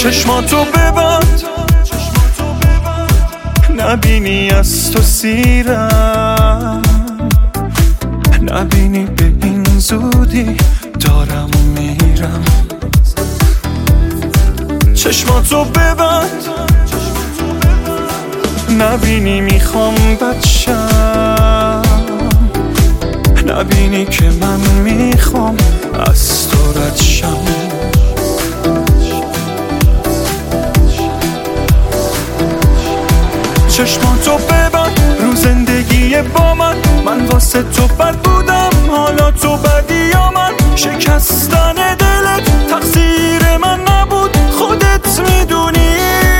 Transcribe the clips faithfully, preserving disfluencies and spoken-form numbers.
چشماتو ببند نبینی از تو سیرم، نبینی به این زودی دارم میرم. چشماتو ببند نبینی میخوام بچم، نبینی که من میخوام از تو رد شم. چشماتو ببند رو زندگی با من، من واسه تو بد بودم حالا تو بدی یا من. شکستن دلت تقصیر من نبود خودت میدونی.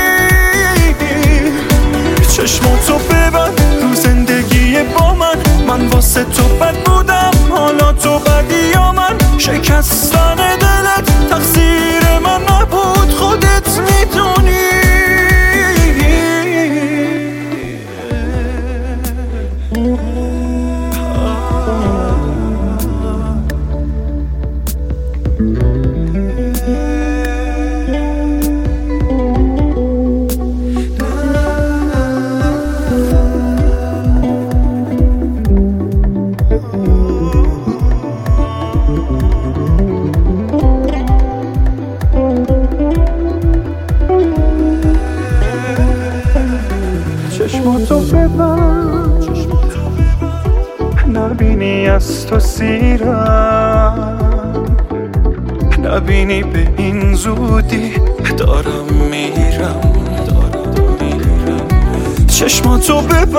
چشماتو ببند رو زندگی با من، من واسه تو بد بودم حالا تو بدی یا من. شکستن دلت تقصیر من نبود خودت میدونی. چشماتو ببند نبینی از تو سیرم، نبینی به این زودی دارم میرم. چشماتو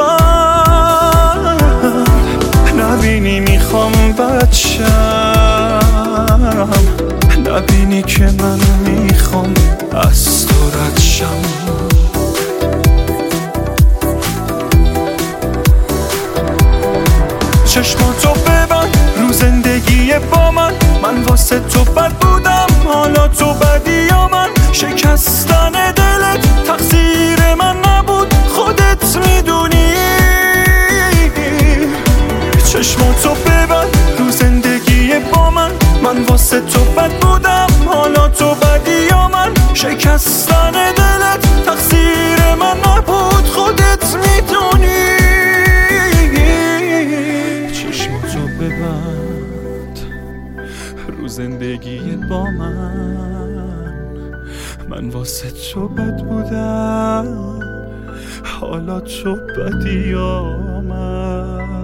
ببند نبینی میخوام بچم، نبینی که من میخوام از تو رد شم. چشماتو ببند رو زندگی با من، من واسه تو بد بودم حالا تو بدی یا من. شکستن دلت تقصیر من نبود خودت میدونی. چشماتو ببند رو زندگی با من، من واسه تو بد بودم حالا تو بدی یا من. شکستن دلت تقصیر من نبود خودت میدونی. چشماتو ببند رو زندگی با من، من واسه تو بد بودم حالا تو بدی یا من.